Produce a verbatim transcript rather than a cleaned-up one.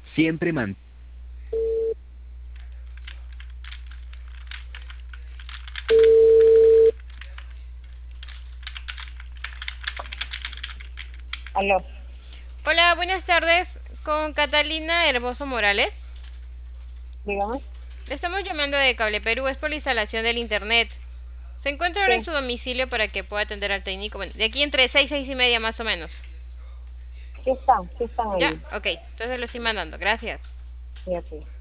Siempre man. Aló, Hola, buenas tardes. Con Catalina Hermoso Morales. dígame. Le estamos llamando de Cable Perú, es por la instalación del internet. Se encuentra ahora en Sí, su domicilio para que pueda atender al técnico. Bueno, de aquí entre seis, seis y media más o menos. sí están, sí están Ya, ahí. ok. Entonces lo estoy mandando. Gracias. Fíjate.